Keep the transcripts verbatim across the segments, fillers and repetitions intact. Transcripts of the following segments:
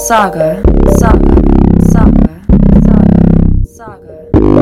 Saga, Saga, Saga, Saga, Saga.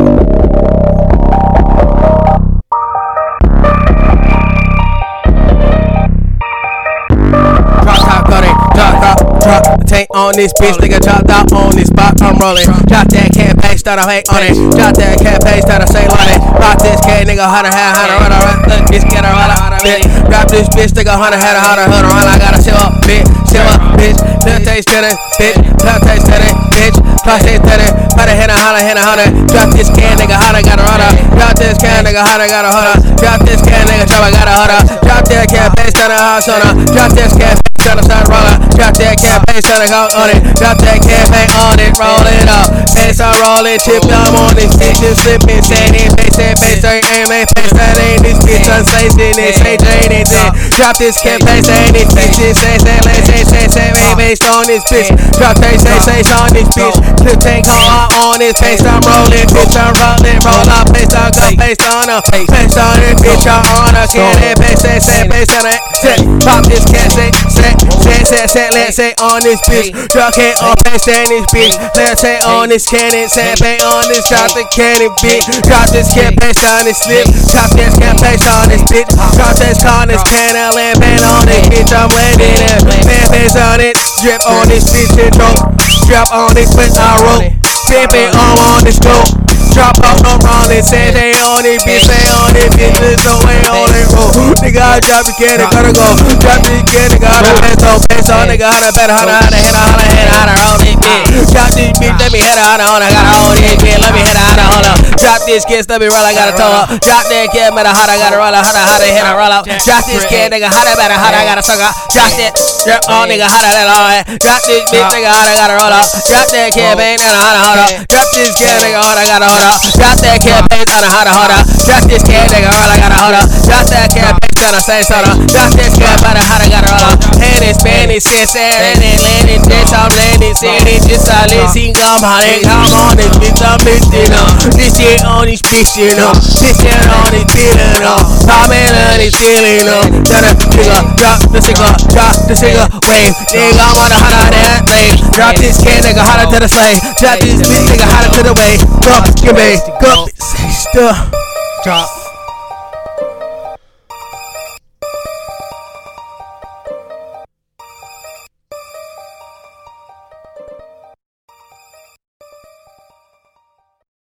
Drop top, cut it, drop top, drop the tank on this bitch, nigga chopped out on this spot, I'm rolling. Drop that cat page, start a hate on it. Drop that cat page, start a say on it. Pop this cat, nigga, hundred, had hundred, run, run, look, this cat, run, run, bitch. Drop this bitch, nigga, hundred, had a hundred, hundred, run, I gotta chill up, bitch, chill up, bitch. Little taste spinning, bitch, little taste spinning, bitch. Plus taste spinning, better hit a hundred, hit a hundred. Drop this cat, nigga, hundred, gotta run up. Drop this cat, nigga, hundred, gotta hold up. Drop this cat, nigga, chop, I gotta hold up. Drop that cat page, start a house on her. Drop this cat. Tryna start rollin', drop that campaign, tryna go on it. Drop that campaign on it, roll it up. Pace on rollin', chip I'm on this bitch, just slippin', saying face and face, ain't aim, ain't face, that ain't this bitch, unsafety, this ain't draining, then. Drop this campaign, saying this bitch, just say, say, let's say, say, say, ain't based on this bitch. Drop say, say, say, on this bitch. Clip tank on, on this pace, I'm rollin', bitch, I'm rollin', roll up, pace on, go, pace on her. Pace on this bitch, I'm on her, cannon, pace, say, say, pace on it. Pop this cat, say, say. Set, set, set, let's say on this bitch. Drop head on pace in this bitch. Let's say on this cannon. Set bang on this, drop the cannon, bitch. Drop this cat pace on this slip. Drop this cat pace on this bitch. Drop this on this cannon. Land bang on this bitch. I'm landing it. Man pace on it. Drip on this bitch. And drop. Drop on this bitch. I roll. Pimpin' arm on this dope. Drop off, I'm rollin', say they on it, bitch, say on it, bitch, there's no way on it, roll. Nigga, I drop the can, gotta go. Drop this can, nigga, hotta, peso, peso, nigga, hotta, better, hotta, hotta, hit, hotta, hit, hotta, roll this bitch. Drop this bitch, let me hit a hotta, hotta, gotta hold this bitch, let me hit a hotta, hold up. Drop this can, let me roll, I gotta toe up. Drop that can, better, hotta, gotta roll up, hotta, hotta, hit a roll up. Drop this can, nigga, hotta, better, hotta, gotta suck up. Drop that, drop on, nigga, hotta, that all right. Drop this bitch, nigga, hotta, gotta roll up. Drop that can, bang, nigga, hotta, hold up. Drop this can, nigga, hotta, gotta hold up. Drop that campaign, gotta hold up, hold up. Drop this can, nigga, all I gotta hold up. Drop that campaign, gotta say soda. Drop this can, better, hotta, gotta roll up. Hand is Spanish, since landing, landing, bitch, I'm landing, city, just I listen, come on, come on, this bitch, I'm lifting up. This shit on this bitch, you know. This shit on this feeling up. Poppin' on this feeling up. Drop the cigar, drop the cigar, drop the cigar, wave. Nigga, I'm on the hotta, that wave. Drop this can, nigga, hotta to the slave. Drop this bitch, nigga, hotta to the wave. Go, give me. Go, say stuff. Drop.